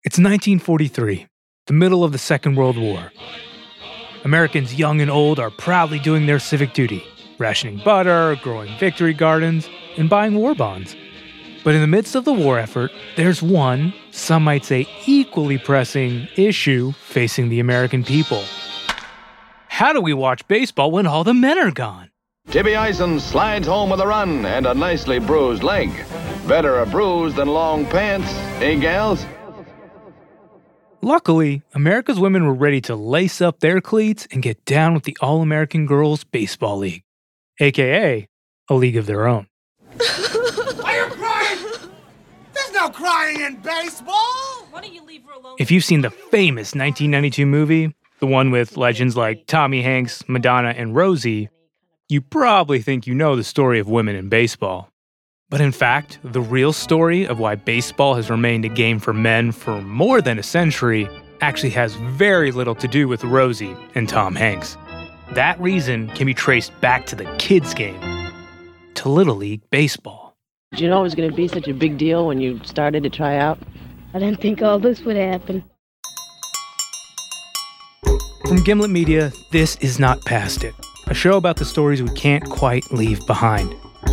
It's 1943, the middle of the Second World War. Americans young and old are proudly doing their civic duty, rationing butter, growing victory gardens, and buying war bonds. But in the midst of the war effort, there's one, some might say equally pressing, issue facing the American people. How do we watch baseball when all the men are gone? Jimmy Eisen slides home with a run and a nicely bruised leg. Better a bruise than long pants, eh, gals? Luckily, America's women were ready to lace up their cleats and get down with the All-American Girls Baseball League, aka a league of their own. Why are you crying? There's no crying in baseball! Why don't you leave her alone? If you've seen the famous 1992 movie, the one with legends like Tommy Hanks, Madonna, and Rosie, you probably think you know the story of women in baseball. But in fact, the real story of why baseball has remained a game for men for more than a century actually has very little to do with Rosie and Tom Hanks. That reason can be traced back to the kids' game, to Little League Baseball. Did you know it was going to be such a big deal when you started to try out? I didn't think all this would happen. From Gimlet Media, this is Not Past It, a show about the stories we can't quite leave behind.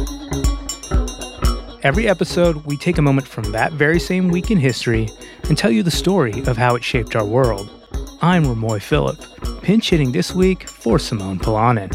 Every episode, we take a moment from that very same week in history and tell you the story of how it shaped our world. I'm Ramoy Phillip, pinch hitting this week for Simone Polanen.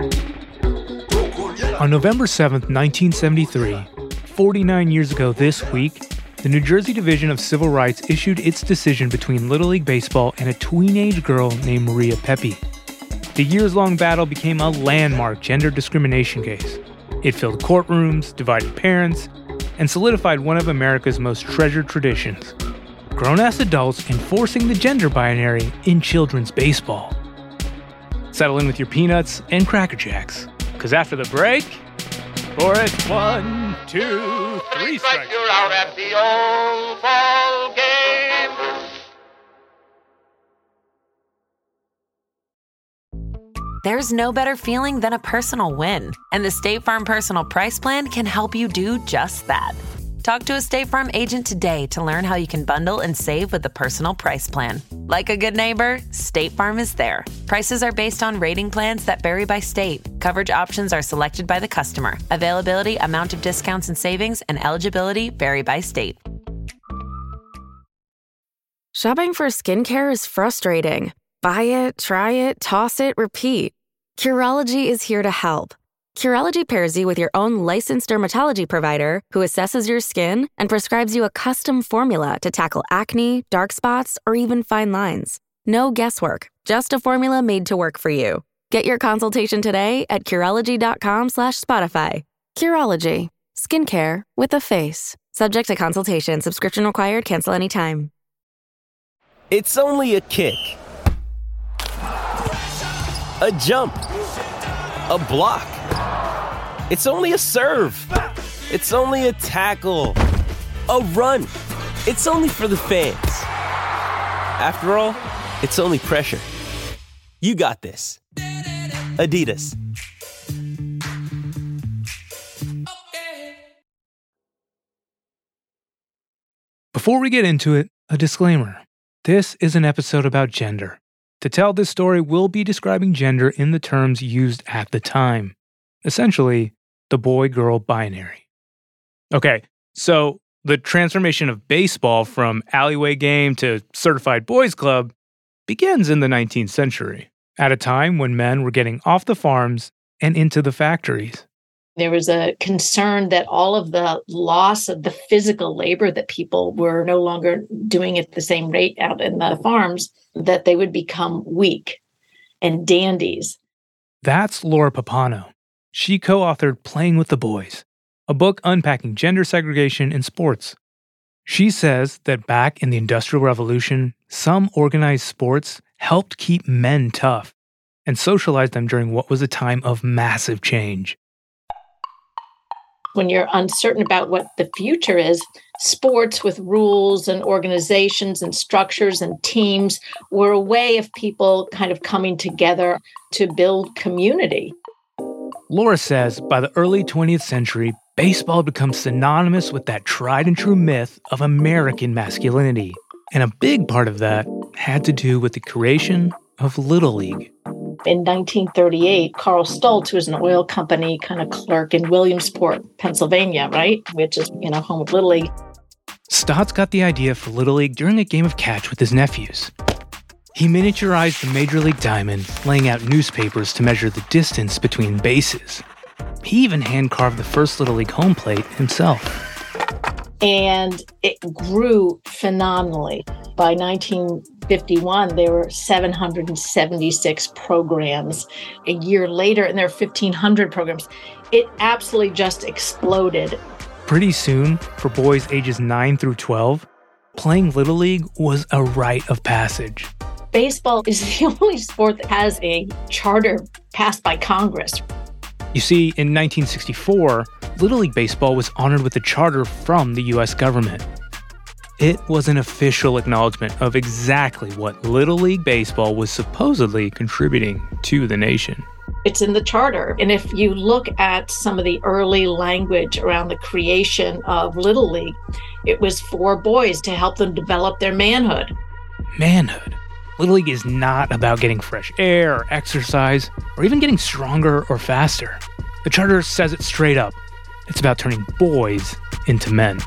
On November 7th, 1973, 49 years ago this week, the New Jersey Division of Civil Rights issued its decision between Little League Baseball and a tween-age girl named Maria Pepe. The years-long battle became a landmark gender discrimination case. It filled courtrooms, divided parents, and solidified one of America's most treasured traditions: grown-ass adults enforcing the gender binary in children's baseball. Settle in with your peanuts and Cracker Jacks, because after the break, for it, 1, 2, 3 strikes. You're out at the old ball game. There's no better feeling than a personal win, and the State Farm Personal Price Plan can help you do just that. Talk to a State Farm agent today to learn how you can bundle and save with the Personal Price Plan. Like a good neighbor, State Farm is there. Prices are based on rating plans that vary by state. Coverage options are selected by the customer. Availability, amount of discounts and savings, and eligibility vary by state. Shopping for skincare is frustrating. Buy it, try it, toss it, repeat. Curology is here to help. Curology pairs you with your own licensed dermatology provider who assesses your skin and prescribes you a custom formula to tackle acne, dark spots, or even fine lines. No guesswork, just a formula made to work for you. Get your consultation today at Curology.com/Spotify. Curology, skincare with a face. Subject to consultation. Subscription required. Cancel anytime. It's only a kick. A jump. A block. It's only a serve. It's only a tackle. A run. It's only for the fans. After all, it's only pressure. You got this. Adidas. Before we get into it, a disclaimer. This is an episode about gender. To tell this story, we'll be describing gender in the terms used at the time. Essentially, the boy-girl binary. Okay, so the transformation of baseball from alleyway game to certified boys club begins in the 19th century, at a time when men were getting off the farms and into the factories. There was a concern that all of the loss of the physical labor that people were no longer doing at the same rate out in the farms, that they would become weak and dandies. That's Laura Papano. She co-authored Playing with the Boys, a book unpacking gender segregation in sports. She says that back in the Industrial Revolution, some organized sports helped keep men tough and socialize them during what was a time of massive change. When you're uncertain about what the future is, sports with rules and organizations and structures and teams were a way of people kind of coming together to build community. Laura says by the early 20th century, baseball had become synonymous with that tried and true myth of American masculinity. And a big part of that had to do with the creation of Little League. In 1938, Carl Stoltz, who was an oil company kind of clerk in Williamsport, Pennsylvania, right? Which is, home of Little League. Stotts got the idea for Little League during a game of catch with his nephews. He miniaturized the Major League diamond, laying out newspapers to measure the distance between bases. He even hand-carved the first Little League home plate himself. And it grew phenomenally. By 1951, there were 776 programs. A year later, and there are 1,500 programs. It absolutely just exploded. Pretty soon, for boys ages 9 through 12, playing Little League was a rite of passage. Baseball is the only sport that has a charter passed by Congress. You see, in 1964, Little League Baseball was honored with a charter from the U.S. government. It was an official acknowledgement of exactly what Little League Baseball was supposedly contributing to the nation. It's in the charter. And if you look at some of the early language around the creation of Little League, it was for boys to help them develop their manhood. Manhood. Little League is not about getting fresh air or exercise or even getting stronger or faster. The charter says it straight up. It's about turning boys into men.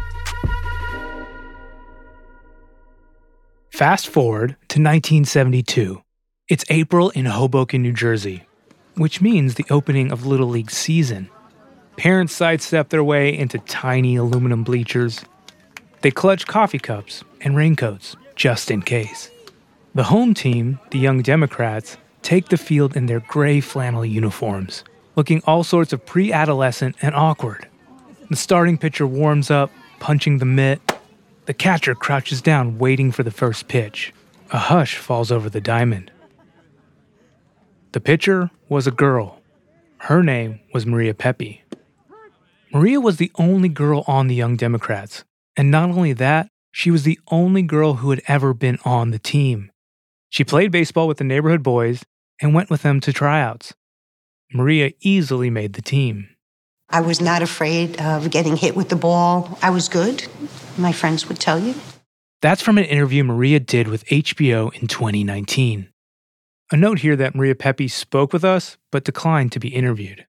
Fast forward to 1972. It's April in Hoboken, New Jersey, which means the opening of Little League season. Parents sidestep their way into tiny aluminum bleachers. They clutch coffee cups and raincoats just in case. The home team, the Young Democrats, take the field in their gray flannel uniforms, looking all sorts of pre-adolescent and awkward. The starting pitcher warms up, punching the mitt. The catcher crouches down, waiting for the first pitch. A hush falls over the diamond. The pitcher was a girl. Her name was Maria Pepe. Maria was the only girl on the Young Democrats, and not only that, she was the only girl who had ever been on the team. She played baseball with the neighborhood boys and went with them to tryouts. Maria easily made the team. I was not afraid of getting hit with the ball. I was good, my friends would tell you. That's from an interview Maria did with HBO in 2019. A note here that Maria Pepe spoke with us, but declined to be interviewed.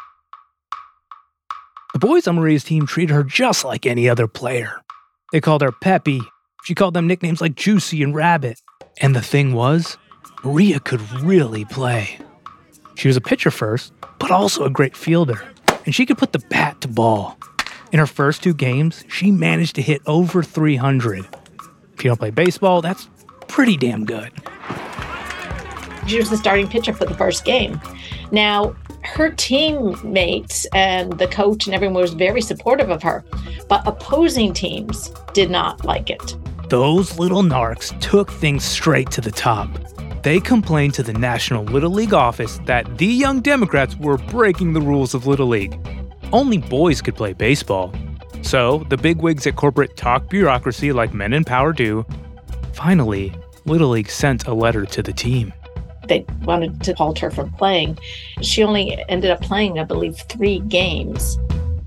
The boys on Maria's team treated her just like any other player. They called her Pepe. She called them nicknames like Juicy and Rabbit. And the thing was, Maria could really play. She was a pitcher first, but also a great fielder. And she could put the bat to ball. In her first 2 games, she managed to hit over 300. If you don't play baseball, that's pretty damn good. She was the starting pitcher for the first game. Now, her teammates and the coach and everyone was very supportive of her, but opposing teams did not like it. Those little narcs took things straight to the top. They complained to the National Little League office that the Young Democrats were breaking the rules of Little League. Only boys could play baseball. So the bigwigs at corporate talk bureaucracy like men in power do. Finally, Little League sent a letter to the team. They wanted to halt her from playing. She only ended up playing, I believe, 3 games.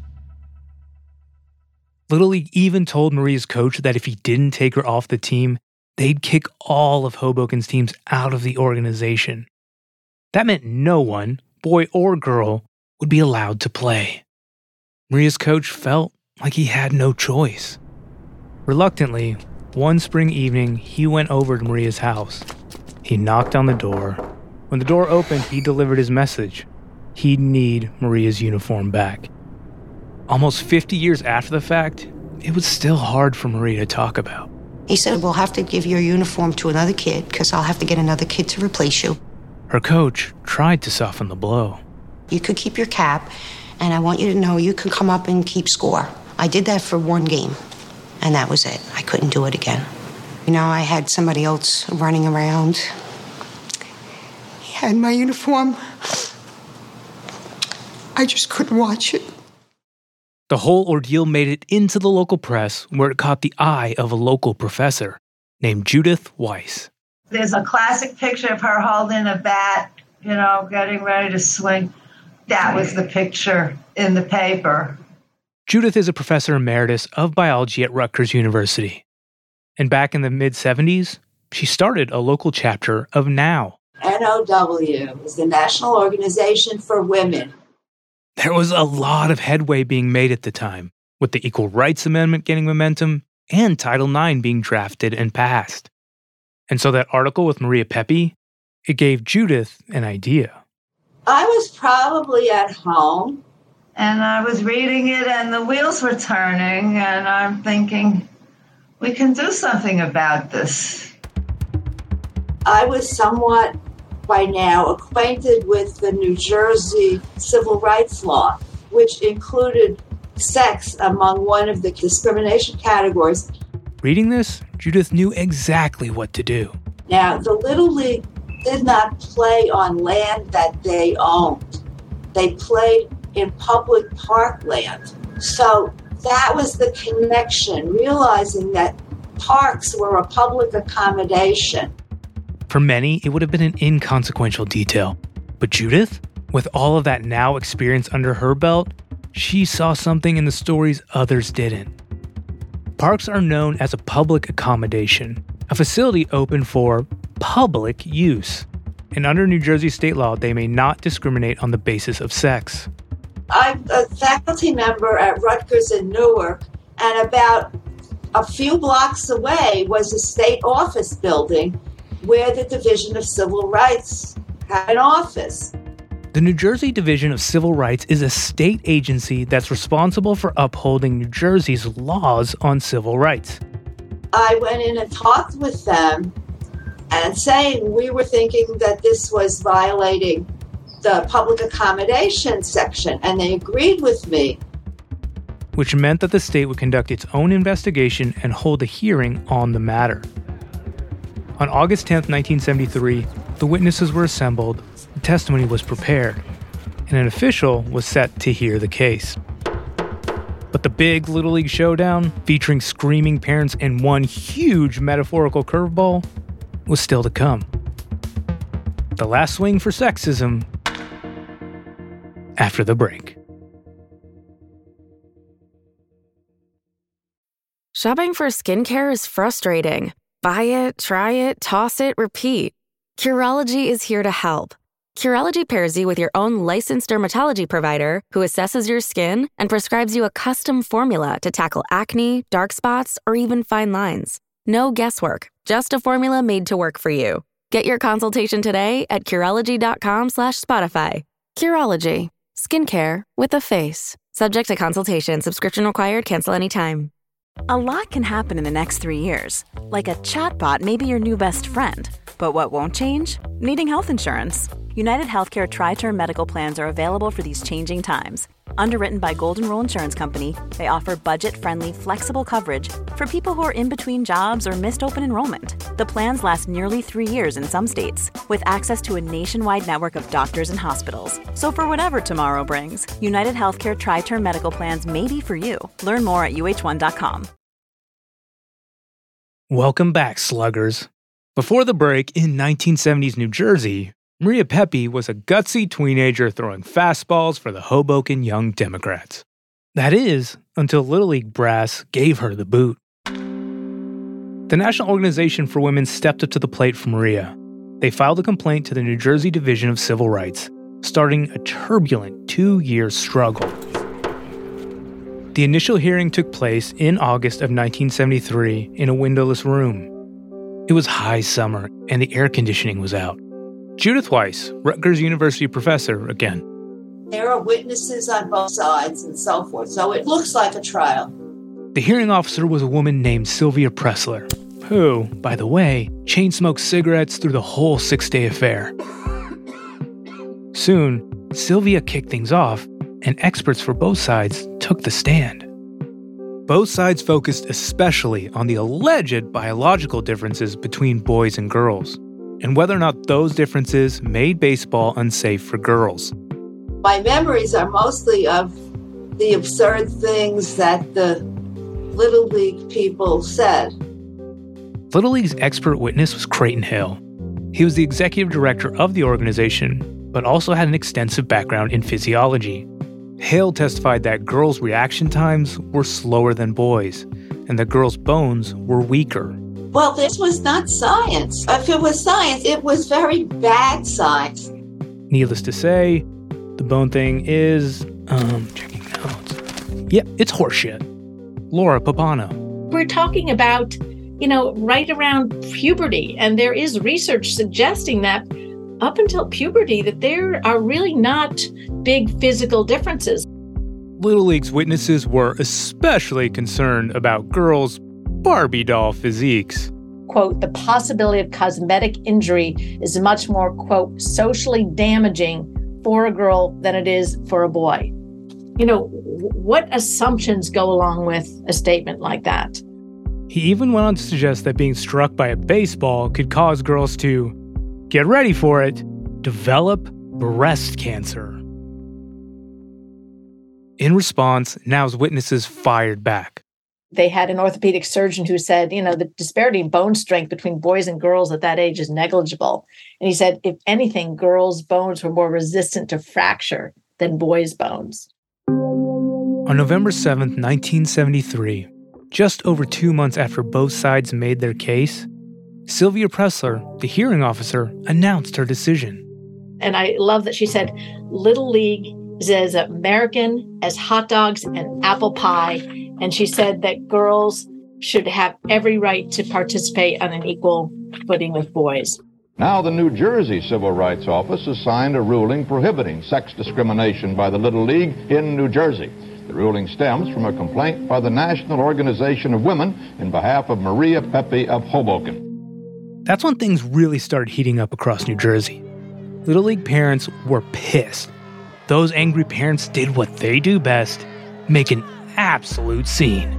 Little League even told Maria's coach that if he didn't take her off the team, they'd kick all of Hoboken's teams out of the organization. That meant no one, boy or girl, would be allowed to play. Maria's coach felt like he had no choice. Reluctantly, one spring evening, he went over to Maria's house. He knocked on the door. When the door opened, he delivered his message. He'd need Maria's uniform back. Almost 50 years after the fact, it was still hard for Maria to talk about. He said, we'll have to give your uniform to another kid because I'll have to get another kid to replace you. Her coach tried to soften the blow. You could keep your cap, and I want you to know you can come up and keep score. I did that for 1 game, and that was it. I couldn't do it again. You know, I had somebody else running around. He had my uniform. I just couldn't watch it. The whole ordeal made it into the local press, where it caught the eye of a local professor named Judith Weiss. There's a classic picture of her holding a bat, getting ready to swing. That was the picture in the paper. Judith is a professor emeritus of biology at Rutgers University. And back in the mid-70s, she started a local chapter of NOW. NOW is the National Organization for Women. There was a lot of headway being made at the time, with the Equal Rights Amendment gaining momentum and Title IX being drafted and passed. And so that article with Maria Pepe, it gave Judith an idea. I was probably at home. And I was reading it and the wheels were turning and I'm thinking, we can do something about this. I was somewhat, by now, acquainted with the New Jersey civil rights law, which included sex among one of the discrimination categories. Reading this, Judith knew exactly what to do. Now, the Little League did not play on land that they owned. They played in public parkland. So that was the connection, realizing that parks were a public accommodation. For many, it would have been an inconsequential detail. But Judith, with all of that NOW experience under her belt, she saw something in the stories others didn't. Parks are known as a public accommodation, a facility open for public use. And under New Jersey state law, they may not discriminate on the basis of sex. I'm a faculty member at Rutgers in Newark, and about a few blocks away was a state office building where the Division of Civil Rights had an office. The New Jersey Division of Civil Rights is a state agency that's responsible for upholding New Jersey's laws on civil rights. I went in and talked with them and saying we were thinking that this was violating the public accommodation section, and they agreed with me. Which meant that the state would conduct its own investigation and hold a hearing on the matter. On August 10th, 1973, the witnesses were assembled, the testimony was prepared, and an official was set to hear the case. But the big Little League showdown, featuring screaming parents and one huge metaphorical curveball, was still to come. The last swing for sexism after the break. Shopping for skincare is frustrating. Buy it, try it, toss it, repeat. Curology is here to help. Curology pairs you with your own licensed dermatology provider who assesses your skin and prescribes you a custom formula to tackle acne, dark spots, or even fine lines. No guesswork, just a formula made to work for you. Get your consultation today at Curology.com/Spotify. Curology. Skincare with a face. Subject to consultation. Subscription required. Cancel anytime. A lot can happen in the next 3 years. Like a chatbot may be your new best friend. But what won't change? Needing health insurance. United Healthcare Tri-Term Medical Plans are available for these changing times. Underwritten by Golden Rule Insurance Company, they offer budget-friendly, flexible coverage for people who are in between jobs or missed open enrollment. The plans last nearly 3 years in some states, with access to a nationwide network of doctors and hospitals. So for whatever tomorrow brings, United Healthcare Tri-Term Medical Plans may be for you. Learn more at uh1.com. Welcome back, sluggers. Before the break, in 1970s New Jersey, Maria Pepe was a gutsy teenager throwing fastballs for the Hoboken Young Democrats. That is, until Little League brass gave her the boot. The National Organization for Women stepped up to the plate for Maria. They filed a complaint to the New Jersey Division of Civil Rights, starting a turbulent 2-year struggle. The initial hearing took place in August of 1973 in a windowless room. It was high summer, and the air conditioning was out. Judith Weiss, Rutgers University professor again. There are witnesses on both sides and so forth, so it looks like a trial. The hearing officer was a woman named Sylvia Pressler, who, by the way, chain-smoked cigarettes through the whole 6-day affair. Soon, Sylvia kicked things off, and experts for both sides took the stand. Both sides focused especially on the alleged biological differences between boys and girls, and whether or not those differences made baseball unsafe for girls. My memories are mostly of the absurd things that the Little League people said. Little League's expert witness was Creighton Hale. He was the executive director of the organization, but also had an extensive background in physiology. Hale testified that girls' reaction times were slower than boys, and that girls' bones were weaker. Well, this was not science. If it was science, it was very bad science. Needless to say, the bone thing is, checking notes. Yep, it's horseshit. Laura Papano. We're talking about, right around puberty. And there is research suggesting that up until puberty, that there are really not big physical differences. Little League's witnesses were especially concerned about girls' Barbie doll physiques. Quote, the possibility of cosmetic injury is much more, quote, socially damaging for a girl than it is for a boy. What assumptions go along with a statement like that? He even went on to suggest that being struck by a baseball could cause girls to, get ready for it, develop breast cancer. In response, Now's witnesses fired back. They had an orthopedic surgeon who said, the disparity in bone strength between boys and girls at that age is negligible. And he said, if anything, girls' bones were more resistant to fracture than boys' bones. On November 7th, 1973, just over 2 months after both sides made their case, Sylvia Pressler, the hearing officer, announced her decision. And I love that she said, Little League is as American as hot dogs and apple pie. And she said that girls should have every right to participate on an equal footing with boys. Now the New Jersey Civil Rights Office has signed a ruling prohibiting sex discrimination by the Little League in New Jersey. The ruling stems from a complaint by the National Organization of Women in behalf of Maria Pepe of Hoboken. That's when things really started heating up across New Jersey. Little League parents were pissed. Those angry parents did what they do best, make an absolute scene.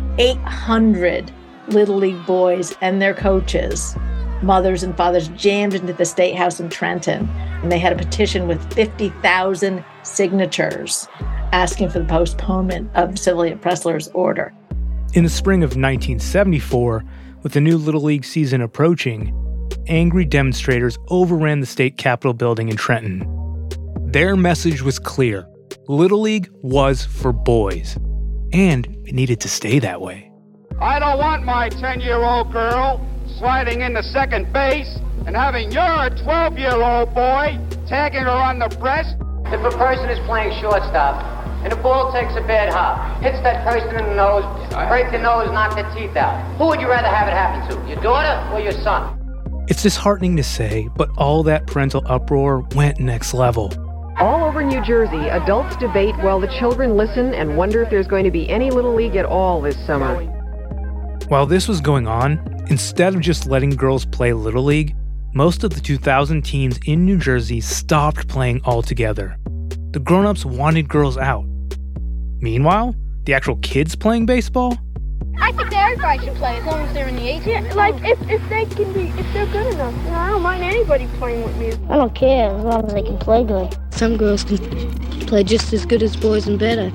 800 Little League boys and their coaches, mothers and fathers, jammed into the State House in Trenton. And they had a petition with 50,000 signatures asking for the postponement of Sylvia Pressler's order. In the spring of 1974, with the new Little League season approaching, angry demonstrators overran the state capitol building in Trenton. Their message was clear. Little League was for boys. And it needed to stay that way. I don't want my 10-year-old girl sliding into second base and having your 12-year-old boy tagging her on the breast. If a person is playing shortstop and the ball takes a bad hop, hits that person in the nose, break the nose, knock the teeth out, who would you rather have it happen to, your daughter or your son? It's disheartening to say, but all that parental uproar went next level. All over New Jersey, adults debate while the children listen and wonder if there's going to be any Little League at all this summer. While this was going on, instead of just letting girls play Little League, most of the 2000 teams in New Jersey stopped playing altogether. The grown-ups wanted girls out. Meanwhile, the actual kids playing baseball? I think that everybody should play as long as they're in the 8th. Yeah, like if they're good enough. I don't mind anybody playing with me. I don't care as long as they can play good. Some girls can play just as good as boys and better.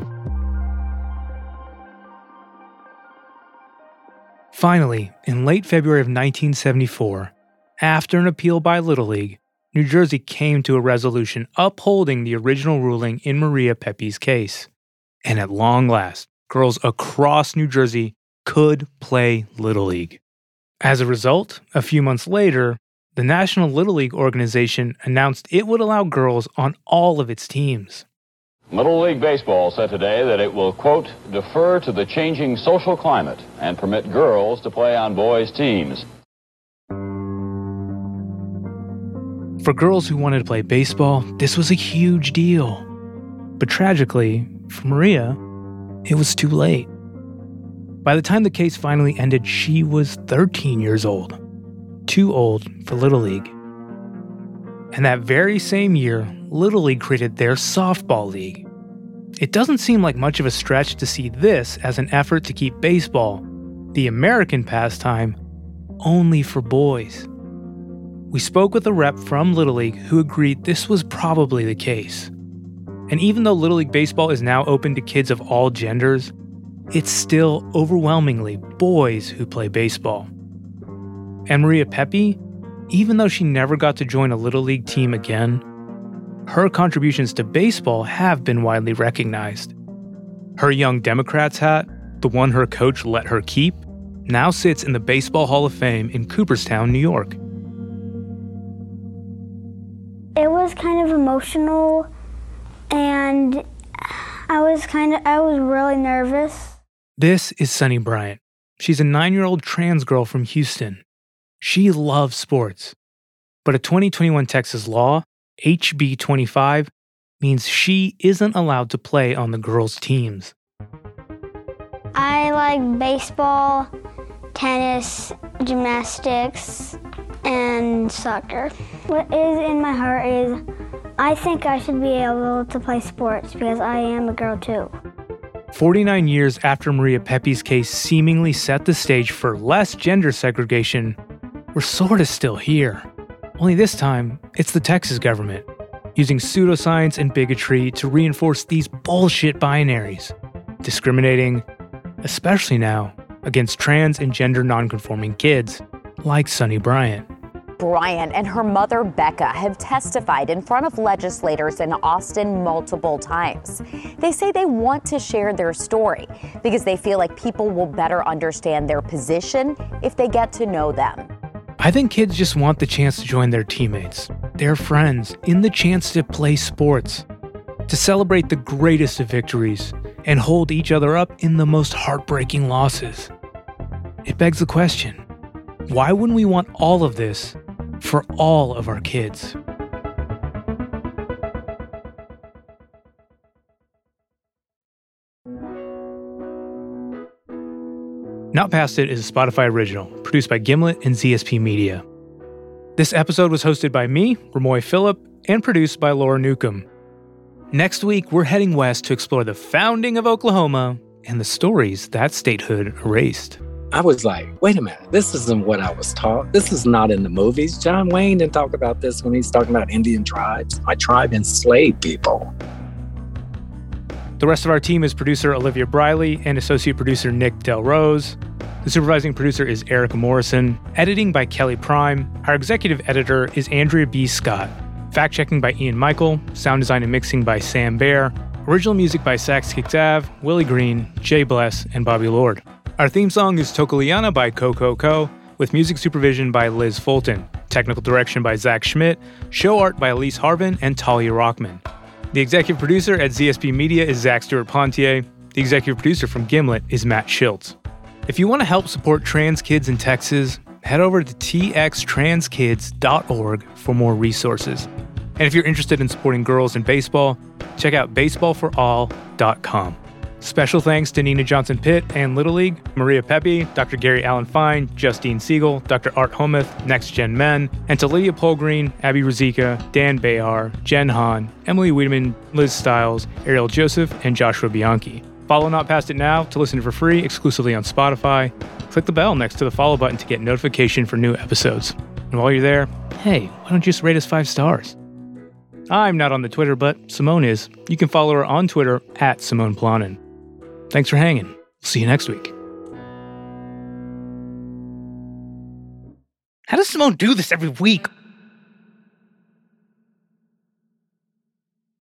Finally, in late February of 1974, after an appeal by Little League, New Jersey came to a resolution upholding the original ruling in Maria Pepe's case. And at long last, girls across New Jersey could play Little League. As a result, a few months later, the National Little League organization announced it would allow girls on all of its teams. Little League Baseball said today that it will, quote, defer to the changing social climate and permit girls to play on boys' teams. For girls who wanted to play baseball, this was a huge deal. But tragically, for Maria, it was too late. By the time the case finally ended, she was 13 years old. Too old for Little League. And that very same year, Little League created their softball league. It doesn't seem like much of a stretch to see this as an effort to keep baseball, the American pastime, only for boys. We spoke with a rep from Little League who agreed this was probably the case. And even though Little League Baseball is now open to kids of all genders, it's still overwhelmingly boys who play baseball. And Maria Pepe, even though she never got to join a Little League team again, her contributions to baseball have been widely recognized. Her Young Democrats hat, the one her coach let her keep, now sits in the Baseball Hall of Fame in Cooperstown, New York. It was kind of emotional, and I was really nervous. This is Sunny Bryant. She's a 9-year-old trans girl from Houston. She loves sports. But a 2021 Texas law, HB 25, means she isn't allowed to play on the girls' teams. I like baseball, tennis, gymnastics, and soccer. What is in my heart is I think I should be able to play sports because I am a girl too. 49 years after Maria Pepe's case seemingly set the stage for less gender segregation, we're sort of still here. Only this time, it's the Texas government, using pseudoscience and bigotry to reinforce these bullshit binaries, discriminating, especially now, against trans and gender nonconforming kids, like Sunny Bryant. Bryant and her mother, Becca, have testified in front of legislators in Austin multiple times. They say they want to share their story because they feel like people will better understand their position if they get to know them. I think kids just want the chance to join their teammates, their friends, in the chance to play sports, to celebrate the greatest of victories, and hold each other up in the most heartbreaking losses. It begs the question, why wouldn't we want all of this for all of our kids? Not Past It is a Spotify original, produced by Gimlet and ZSP Media. This episode was hosted by me, Ramoy Phillip, and produced by Laura Newcomb. Next week, we're heading west to explore the founding of Oklahoma and the stories that statehood erased. I was like, wait a minute, this isn't what I was taught. This is not in the movies. John Wayne didn't talk about this when he's talking about Indian tribes. My tribe enslaved people. The rest of our team is producer Olivia Briley and associate producer Nick Delrose. The supervising producer is Erica Morrison. Editing by Kelly Prime. Our executive editor is Andrea B. Scott. Fact-checking by Ian Michael. Sound design and mixing by Sam Baer. Original music by Sax Kictav, Willie Green, Jay Bless, and Bobby Lord. Our theme song is Tokoliana by Coco, with music supervision by Liz Fulton. Technical direction by Zach Schmidt. Show art by Elise Harvin and Talia Rockman. The executive producer at ZSP Media is Zach Stewart-Pontier. The executive producer from Gimlet is Matt Schiltz. If you want to help support trans kids in Texas, head over to txtranskids.org for more resources. And if you're interested in supporting girls in baseball, check out baseballforall.com. Special thanks to Nina Johnson-Pitt and Little League, Maria Pepe, Dr. Gary Allen Fine, Justine Siegel, Dr. Art Homuth, Next Gen Men, and to Lydia Polgreen, Abby Ruzicka, Dan Behar, Jen Hahn, Emily Wiedemann, Liz Stiles, Ariel Joseph, and Joshua Bianchi. Follow Not Past It now to listen for free exclusively on Spotify. Click the bell next to the follow button to get notification for new episodes. And while you're there, hey, why don't you just rate us 5 stars? I'm not on the Twitter, but Simone is. You can follow her on Twitter at Simone Planin. Thanks for hanging. See you next week. How does Simone do this every week?